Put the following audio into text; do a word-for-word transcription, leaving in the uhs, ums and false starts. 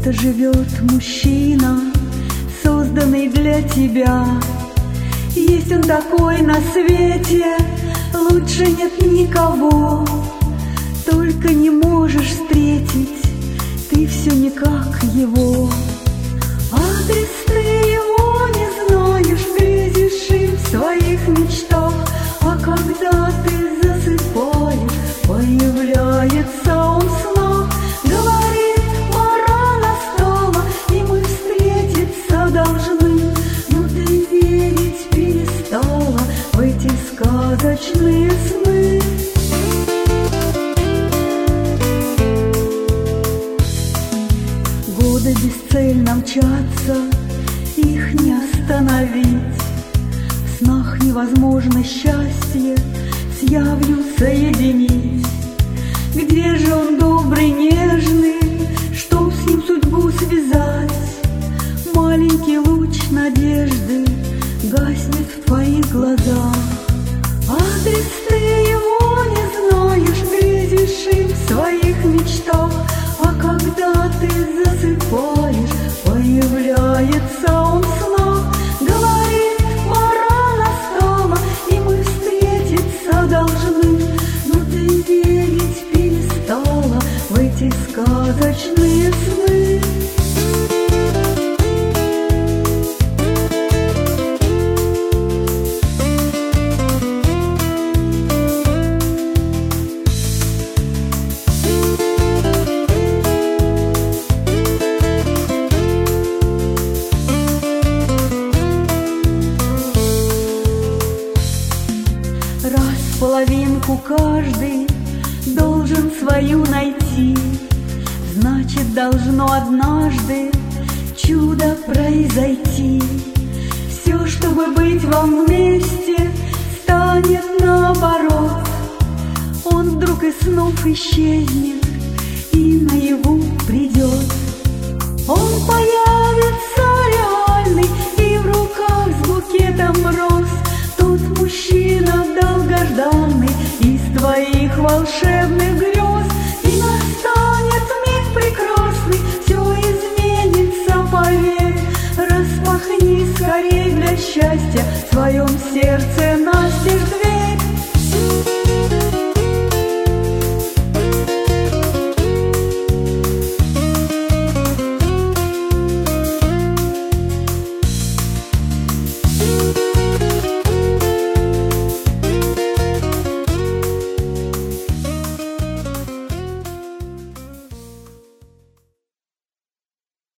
где-то живет мужчина, созданный для тебя. Есть он такой на свете, лучше нет никого. Только не можешь встретить ты все никак его. Адрес ты его не знаешь, грезишь им в своих мечтах. А когда ты засыпаешь, появляется он в снах. Говорит, пора настала, и мы встретиться должны. Но ты верить перестала в эти сказочные сны. Годы бесцельно мчатся, их не остановить. В снах невозможно счастье с явью соединить. Где же он добрый, нежный, чтоб с ним судьбу связать? Маленький луч надежды гаснет в твоих глазах. Адрес ты его не знаешь, грезишь им в своих мечтах. А когда ты засыпаешь, появляется он в снах. Говорит, пора настала, и мы встретиться должны. Но ты верить перестала в эти сказочные сны. Раз половинку каждый должен свою найти, значит, должно однажды чудо произойти. Все, чтобы быть вам вместе, станет наоборот. Он вдруг из снов исчезнет и наяву придет. Он появится реальный и в руках с букетом роз. Тот мужчина долгожданный из твоих волшебных грез. И настанет миг прекрасный, все изменится, поверь. Распахни скорей для счастья в своем сердце